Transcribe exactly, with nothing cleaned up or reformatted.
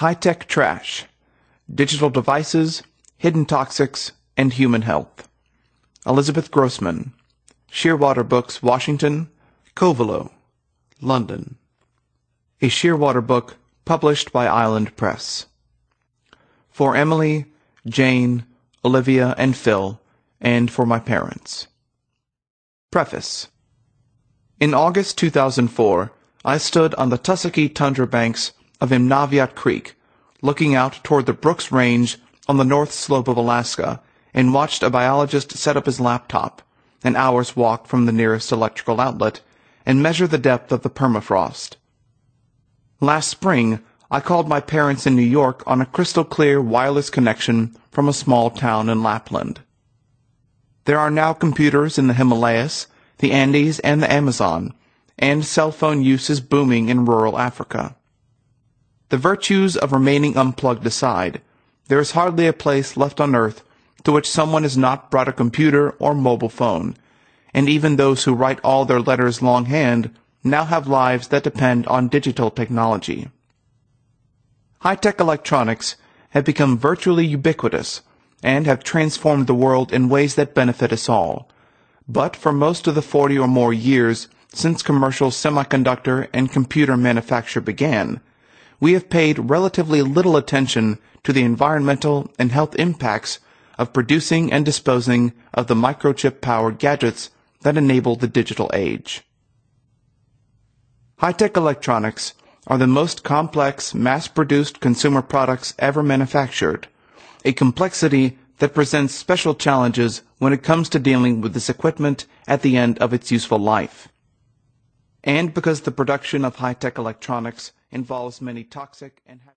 High-Tech Trash, Digital Devices, Hidden Toxics, and Human Health. Elizabeth Grossman, Shearwater Books, Washington, Covelo, London. A Shearwater book published by Island Press. For Emily, Jane, Olivia, and Phil, and for my parents. Preface. In August two thousand four, I stood on the tussocky tundra banks of Imnaviot Creek, looking out toward the Brooks Range on the north slope of Alaska, and watched a biologist set up his laptop, an hour's walk from the nearest electrical outlet, and measure the depth of the permafrost. Last spring, I called my parents in New York on a crystal-clear wireless connection from a small town in Lapland. There are now computers in the Himalayas, the Andes, and the Amazon, and cell phone use is booming in rural Africa. The virtues of remaining unplugged aside, there is hardly a place left on Earth to which someone has not brought a computer or mobile phone, and even those who write all their letters longhand now have lives that depend on digital technology. High-tech electronics have become virtually ubiquitous and have transformed the world in ways that benefit us all. But for most of the forty or more years since commercial semiconductor and computer manufacture began, we have paid relatively little attention to the environmental and health impacts of producing and disposing of the microchip-powered gadgets that enable the digital age. High-tech electronics are the most complex, mass-produced consumer products ever manufactured, a complexity that presents special challenges when it comes to dealing with this equipment at the end of its useful life. And because the production of high-tech electronics involves many toxic and